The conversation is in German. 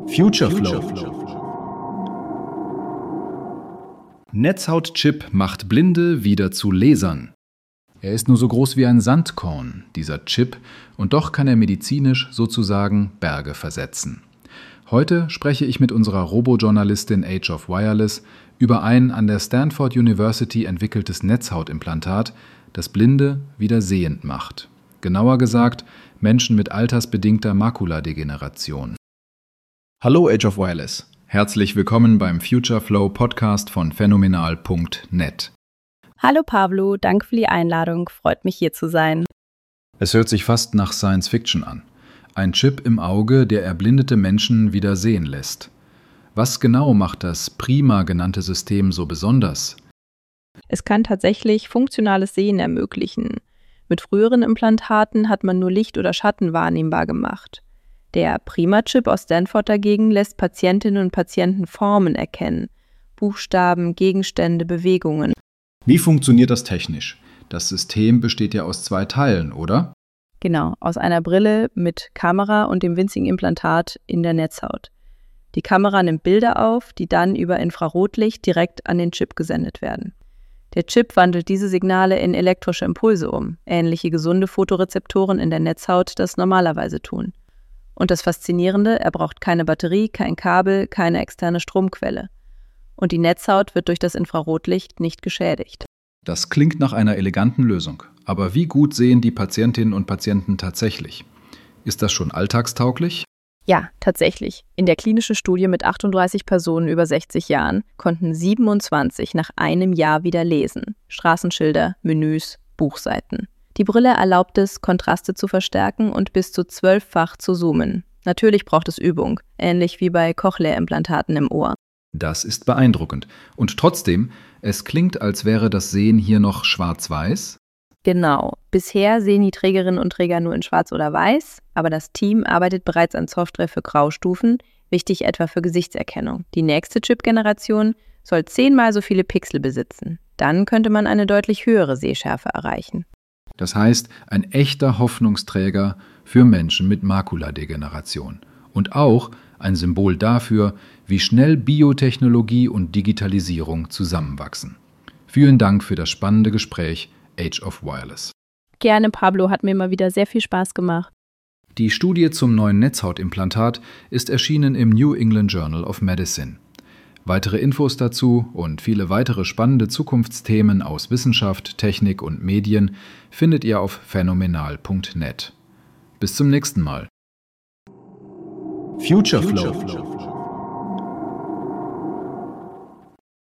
Future Flow. Netzhautchip macht Blinde wieder zu Lesern. Er ist nur so groß wie ein Sandkorn, dieser Chip, und doch kann er medizinisch sozusagen Berge versetzen. Heute spreche ich mit unserer Robojournalistin Age of Wireless über ein an der Stanford University entwickeltes Netzhautimplantat, das Blinde wieder sehend macht. Genauer gesagt, Menschen mit altersbedingter Makuladegeneration. Hallo Age of Wireless. Herzlich willkommen beim Future Flow Podcast von phänomenal.net. Hallo Pablo, danke für die Einladung, freut mich hier zu sein. Es hört sich fast nach Science Fiction an. Ein Chip im Auge, der erblindete Menschen wieder sehen lässt. Was genau macht das Prima genannte System so besonders? Es kann tatsächlich funktionales Sehen ermöglichen. Mit früheren Implantaten hat man nur Licht oder Schatten wahrnehmbar gemacht. Der Prima-Chip aus Stanford dagegen lässt Patientinnen und Patienten Formen erkennen. Buchstaben, Gegenstände, Bewegungen. Wie funktioniert das technisch? Das System besteht ja aus 2 Teilen, oder? Genau, aus einer Brille mit Kamera und dem winzigen Implantat in der Netzhaut. Die Kamera nimmt Bilder auf, die dann über Infrarotlicht direkt an den Chip gesendet werden. Der Chip wandelt diese Signale in elektrische Impulse um, ähnlich wie gesunde Photorezeptoren in der Netzhaut das normalerweise tun. Und das Faszinierende, er braucht keine Batterie, kein Kabel, keine externe Stromquelle. Und die Netzhaut wird durch das Infrarotlicht nicht geschädigt. Das klingt nach einer eleganten Lösung. Aber wie gut sehen die Patientinnen und Patienten tatsächlich? Ist das schon alltagstauglich? Ja, tatsächlich. In der klinischen Studie mit 38 Personen über 60 Jahren konnten 27 nach einem Jahr wieder lesen. Straßenschilder, Menüs, Buchseiten. Die Brille erlaubt es, Kontraste zu verstärken und bis zu 12-fach zu zoomen. Natürlich braucht es Übung, ähnlich wie bei Cochlea-Implantaten im Ohr. Das ist beeindruckend. Und trotzdem, es klingt, als wäre das Sehen hier noch schwarz-weiß. Genau. Bisher sehen die Trägerinnen und Träger nur in Schwarz oder Weiß, aber das Team arbeitet bereits an Software für Graustufen, wichtig etwa für Gesichtserkennung. Die nächste Chip-Generation soll 10-mal so viele Pixel besitzen. Dann könnte man eine deutlich höhere Sehschärfe erreichen. Das heißt, ein echter Hoffnungsträger für Menschen mit Makuladegeneration. Und auch ein Symbol dafür, wie schnell Biotechnologie und Digitalisierung zusammenwachsen. Vielen Dank für das spannende Gespräch, Age of Wireless. Gerne, Pablo, hat mir mal wieder sehr viel Spaß gemacht. Die Studie zum neuen Netzhautimplantat ist erschienen im New England Journal of Medicine. Weitere Infos dazu und viele weitere spannende Zukunftsthemen aus Wissenschaft, Technik und Medien findet ihr auf phänomenal.net. Bis zum nächsten Mal. Future Flow.